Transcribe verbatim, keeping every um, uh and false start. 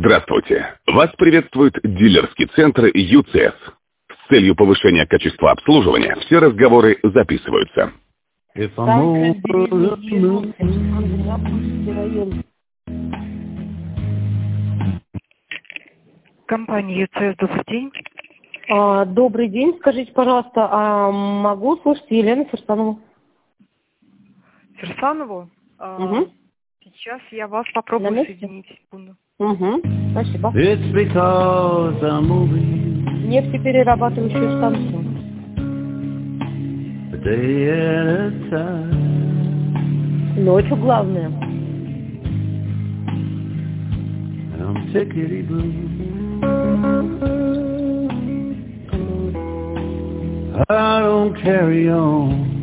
Здравствуйте! Вас приветствует дилерский центр ю си эс. С целью повышения качества обслуживания все разговоры записываются. Компания ю си эс, добрый день. А, добрый день. Скажите, пожалуйста, а могу слушать Елену Ферсанову? Ферсанову? А, Угу. Сейчас я вас попробую соединить. Секунду. Угу. Спасибо. Нефтеперерабатывающую станцию. Ночью главное. I don't carry on